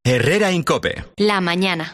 Herrera en COPE. La mañana.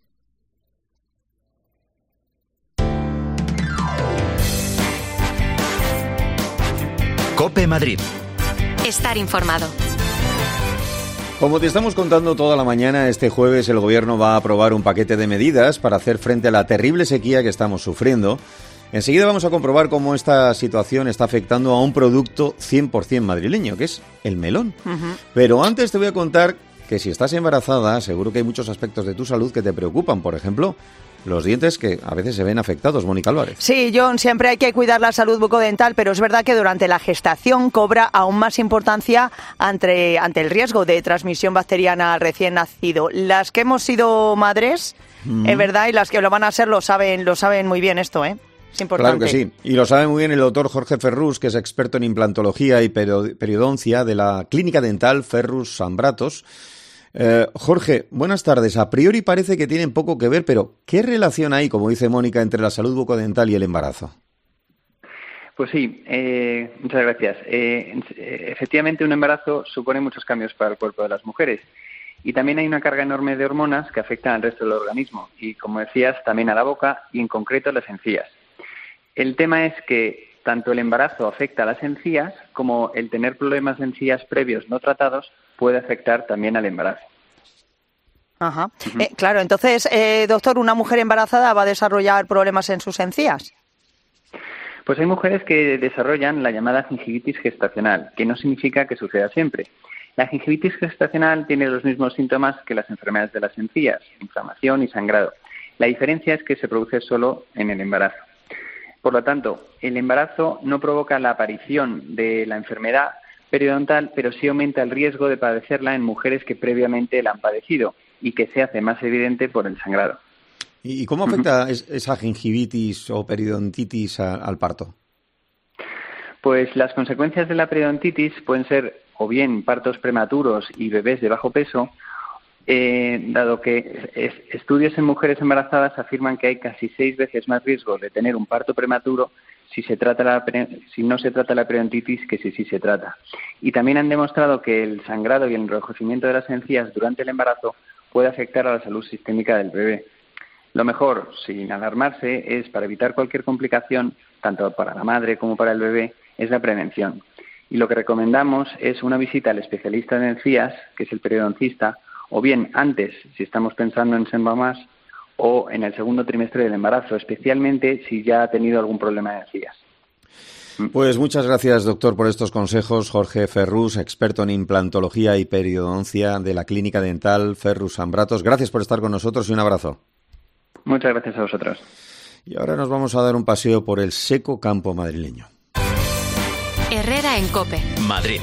COPE Madrid. Estar informado. Como te estamos contando toda la mañana, este jueves el Gobierno va a aprobar un paquete de medidas para hacer frente a la terrible sequía que estamos sufriendo. Enseguida vamos a comprobar cómo esta situación está afectando a un producto 100% madrileño, que es el melón. Pero antes te voy a contar que si estás embarazada, seguro que hay muchos aspectos de tu salud que te preocupan. Por ejemplo, los dientes que a veces se ven afectados. Mónica Álvarez. Sí, John, siempre hay que cuidar la salud bucodental, pero es verdad que durante la gestación cobra aún más importancia ante el riesgo de transmisión bacteriana al recién nacido. Las que hemos sido madres, es verdad, y las que lo van a ser lo saben muy bien esto, ¿eh? Es importante. Claro que sí, y lo sabe muy bien el doctor Jorge Ferrús, que es experto en implantología y periodoncia de la Clínica Dental Ferrus Ambratos. Jorge, buenas tardes. A priori parece que tienen poco que ver, pero ¿qué relación hay, como dice Mónica, entre la salud bucodental y el embarazo? Pues sí, muchas gracias. Efectivamente, un embarazo supone muchos cambios para el cuerpo de las mujeres y también hay una carga enorme de hormonas que afectan al resto del organismo y, como decías, también a la boca y en concreto a las encías. El tema es que tanto el embarazo afecta a las encías como el tener problemas de encías previos no tratados puede afectar también al embarazo. Ajá. Claro, entonces, doctor, ¿una mujer embarazada va a desarrollar problemas en sus encías? Pues hay mujeres que desarrollan la llamada gingivitis gestacional, que no significa que suceda siempre. La gingivitis gestacional tiene los mismos síntomas que las enfermedades de las encías, inflamación y sangrado. La diferencia es que se produce solo en el embarazo. Por lo tanto, el embarazo no provoca la aparición de la enfermedad periodontal, pero sí aumenta el riesgo de padecerla en mujeres que previamente la han padecido y que se hace más evidente por el sangrado. ¿Y cómo afecta esa gingivitis o periodontitis al parto? Pues las consecuencias de la periodontitis pueden ser o bien partos prematuros y bebés de bajo peso, dado que estudios en mujeres embarazadas afirman que hay casi 6 veces más riesgo de tener un parto prematuro si no se trata la periodontitis que si se trata. Y también han demostrado que el sangrado y el enrojecimiento de las encías durante el embarazo puede afectar a la salud sistémica del bebé. Lo mejor, sin alarmarse, es para evitar cualquier complicación, tanto para la madre como para el bebé, es la prevención. Y lo que recomendamos es una visita al especialista de encías, que es el periodoncista, o bien antes, si estamos pensando en ser mamás, o en el segundo trimestre del embarazo, especialmente si ya ha tenido algún problema de encías. Pues muchas gracias, doctor, por estos consejos. Jorge Ferrús, experto en implantología y periodoncia de la Clínica Dental Ferrus Ambratos. Gracias por estar con nosotros y un abrazo. Muchas gracias a vosotros. Y ahora nos vamos a dar un paseo por el seco campo madrileño. Herrera en COPE. Madrid.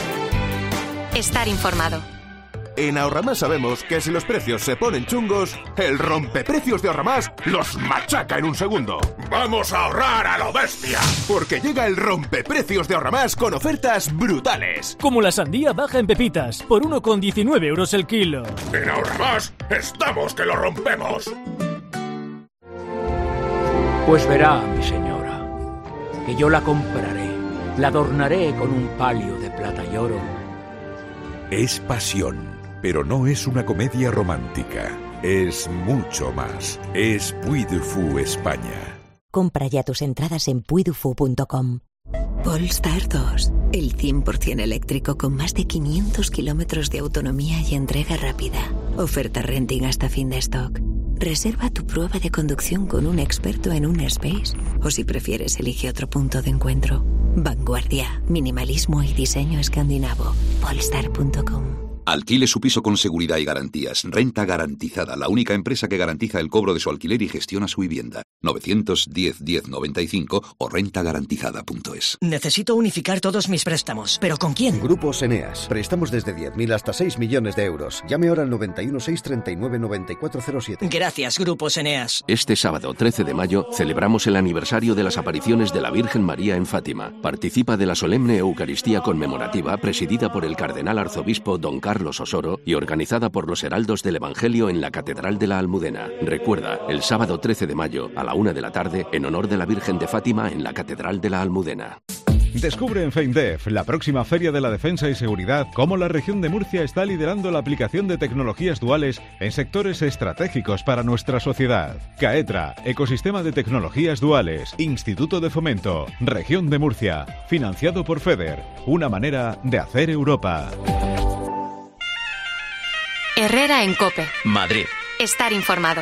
Estar informado. En Ahorramás sabemos que si los precios se ponen chungos, el rompeprecios de Ahorramás los machaca en un segundo. ¡Vamos a ahorrar a lo bestia! Porque llega el rompeprecios de Ahorramás con ofertas brutales. Como la sandía baja en pepitas, por 1,19 € el kilo. En Ahorramás estamos que lo rompemos. Pues verá, mi señora, que yo la compraré, la adornaré con un palio de plata y oro. Es pasión. Pero no es una comedia romántica, es mucho más. Es Puy du Fou España. Compra ya tus entradas en puidufu.com. Polestar 2, el 100% eléctrico con más de 500 kilómetros de autonomía y entrega rápida. Oferta renting hasta fin de stock. Reserva tu prueba de conducción con un experto en un Space o si prefieres elige otro punto de encuentro. Vanguardia, minimalismo y diseño escandinavo. Polestar.com. Alquile su piso con seguridad y garantías. Renta Garantizada, la única empresa que garantiza el cobro de su alquiler y gestiona su vivienda. 910-1095 o rentagarantizada.es. Necesito unificar todos mis préstamos, ¿pero con quién? Grupos Eneas. Préstamos desde 10.000 hasta 6 millones de euros. Llame ahora al 91 639 9407. Gracias, Grupos Eneas. Este sábado 13 de mayo celebramos el aniversario de las apariciones de la Virgen María en Fátima. Participa de la solemne Eucaristía conmemorativa presidida por el cardenal arzobispo Don Carlos Osoro y organizada por los Heraldos del Evangelio en la Catedral de la Almudena. Recuerda, el sábado 13 de mayo a la 1 de la tarde, en honor de la Virgen de Fátima en la Catedral de la Almudena. Descubre en FEINDEF, la próxima Feria de la Defensa y Seguridad, cómo la región de Murcia está liderando la aplicación de tecnologías duales en sectores estratégicos para nuestra sociedad. CAETRA, Ecosistema de Tecnologías Duales, Instituto de Fomento, Región de Murcia, financiado por FEDER, una manera de hacer Europa. Herrera en COPE. Madrid. Estar informado.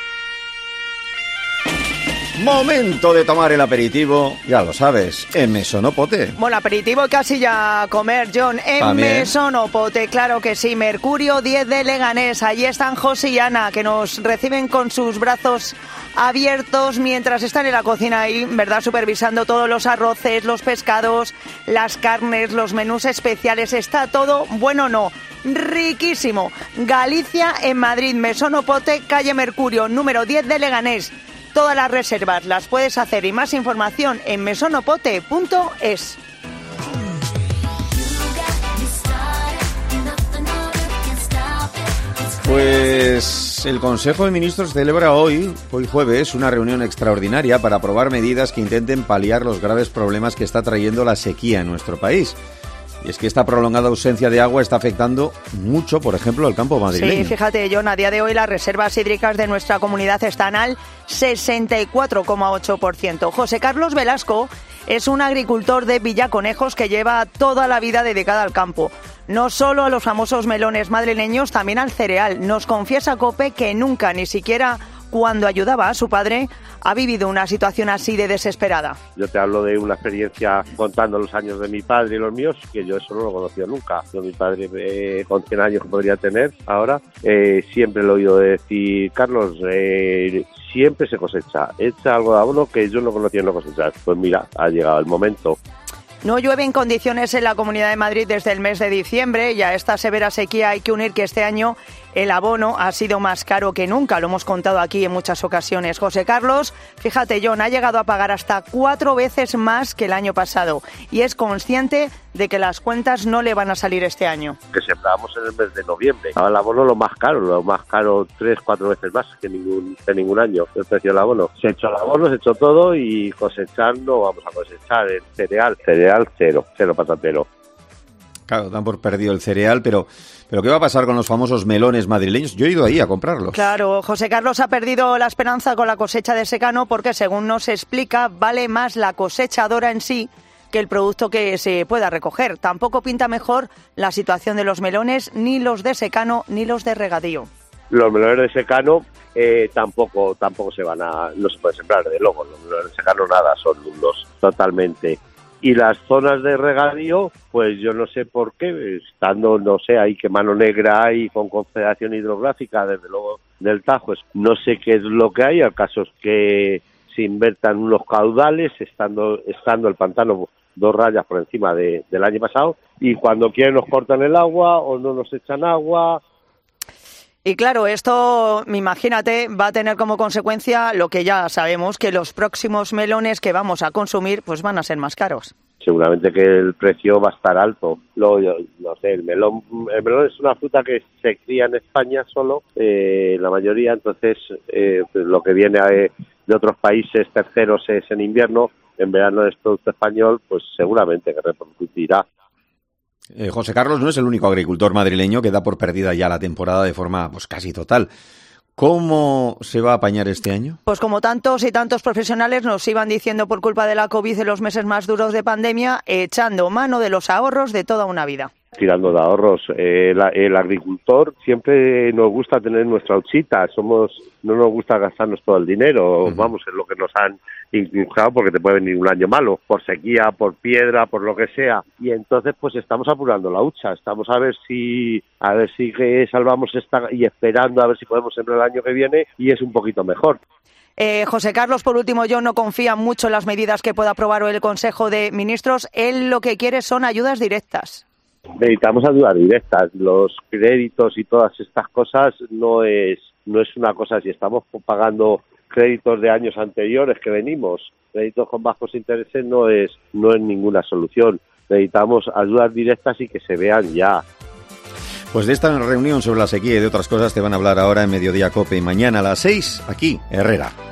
Momento de tomar el aperitivo, ya lo sabes, en Mesonopote. Bueno, aperitivo y casi ya comer, John. En Mesonopote, claro que sí. Mercurio 10 de Leganés. Allí están José y Ana, que nos reciben con sus brazos abiertos mientras están en la cocina ahí, ¿verdad? Supervisando todos los arroces, los pescados, las carnes, los menús especiales. Está todo, bueno, no, riquísimo. Galicia en Madrid, Mesonopote, calle Mercurio, número 10 de Leganés. Todas las reservas las puedes hacer y más información en mesonopote.es. Pues el Consejo de Ministros celebra hoy jueves, una reunión extraordinaria para aprobar medidas que intenten paliar los graves problemas que está trayendo la sequía en nuestro país. Y es que esta prolongada ausencia de agua está afectando mucho, por ejemplo, al campo madrileño. Sí, fíjate, John, a día de hoy las reservas hídricas de nuestra comunidad están al 64,8%. José Carlos Velasco es un agricultor de Villaconejos que lleva toda la vida dedicada al campo. No solo a los famosos melones madrileños, también al cereal. Nos confiesa COPE que nunca, ni siquiera cuando ayudaba a su padre, ha vivido una situación así de desesperada. Yo te hablo de una experiencia contando los años de mi padre y los míos, que yo eso no lo he conocido nunca. Yo, mi padre, con 100 años que podría tener ahora, siempre lo he oído decir: Carlos, siempre se cosecha, echa algo de abono que yo no conocía no cosechar. Pues mira, ha llegado el momento. No llueve en condiciones en la Comunidad de Madrid desde el mes de diciembre y a esta severa sequía hay que unir que este año el abono ha sido más caro que nunca, lo hemos contado aquí en muchas ocasiones. José Carlos, fíjate, John, ha llegado a pagar hasta 4 veces más que el año pasado y es consciente de que las cuentas no le van a salir este año. Que sembrábamos en el mes de noviembre. Ahora el abono lo más caro 3-4 veces más que ningún año el precio del abono. Se ha hecho el abono, se ha hecho todo y cosechar no vamos a cosechar. El cereal cero patatero. Claro, dan por perdido el cereal, pero ¿qué va a pasar con los famosos melones madrileños? Yo he ido ahí a comprarlos. Claro, José Carlos ha perdido la esperanza con la cosecha de secano porque, según nos explica, vale más la cosechadora en sí que el producto que se pueda recoger. Tampoco pinta mejor la situación de los melones, ni los de secano, ni los de regadío. Los melones de secano tampoco no se puede sembrar, de luego. Los melones de secano nada, son nulos totalmente. Y las zonas de regadío, pues yo no sé por qué, estando, no sé, ahí que mano negra hay con Confederación Hidrográfica, desde luego del Tajo, no sé qué es lo que hay. El caso es que se invertan unos caudales, estando el pantano 2 rayas por encima del año pasado, y cuando quieren nos cortan el agua o no nos echan agua. Y claro, esto, imagínate, va a tener como consecuencia lo que ya sabemos, que los próximos melones que vamos a consumir pues van a ser más caros. Seguramente que el precio va a estar alto. No sé, el melón es una fruta que se cría en España solo, la mayoría, entonces pues lo que viene de otros países terceros es en invierno, en verano es producto español, pues seguramente que repercutirá. José Carlos no es el único agricultor madrileño que da por perdida ya la temporada de forma pues casi total. ¿Cómo se va a apañar este año? Pues como tantos y tantos profesionales nos iban diciendo por culpa de la COVID en los meses más duros de pandemia, echando mano de los ahorros de toda una vida. Tirando de ahorros. El agricultor siempre nos gusta tener nuestra huchita, no nos gusta gastarnos todo el dinero, vamos, es lo que nos han inculcado porque te puede venir un año malo, por sequía, por piedra, por lo que sea, y entonces pues estamos apurando la hucha, estamos a ver si que salvamos esta y esperando a ver si podemos sembrar el año que viene y es un poquito mejor. José Carlos, por último, yo no confía mucho en las medidas que pueda aprobar hoy el Consejo de Ministros, él lo que quiere son ayudas directas. Necesitamos ayudas directas, los créditos y todas estas cosas no es una cosa, si estamos pagando créditos de años anteriores que venimos, créditos con bajos intereses no es ninguna solución, necesitamos ayudas directas y que se vean ya. Pues de esta reunión sobre la sequía y de otras cosas te van a hablar ahora en Mediodía COPE y mañana a las 6, aquí, Herrera.